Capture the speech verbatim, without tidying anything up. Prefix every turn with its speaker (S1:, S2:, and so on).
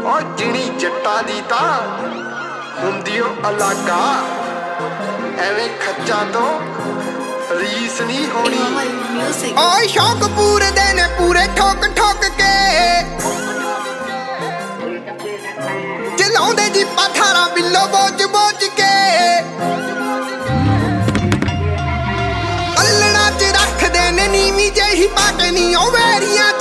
S1: ਉਹ ਜਿਣੀ ਜੱਟਾਂ ਦੀ ਤਾਂ ਹੁੰਦੀ ਓ ਅਲਾਗਾ ਐਵੇਂ ਖੱਚਾਂ ਤੋਂ ਰੀਸ ਨਹੀਂ ਹੋਣੀ।
S2: ਓਏ ਸ਼ੌਕ ਪੂਰੇ ਦੇ ਨੇ ਪੂਰੇ ਠੋਕ ਠੋਕ ਕੇ ਚਲਾਉਂਦੇ ਜੀ ਪਥਾਰਾ ਬਿੱਲੋ ਬੋਝ ਬੋਝ ਕੇ ਪੱਲਣਾ ਚ ਰੱਖਦੇ ਨੇ ਨੀਵੀਂ ਜਿਹੀ ਪੱਗ ਨੀ ਓ ਵੈਰੀਆਂ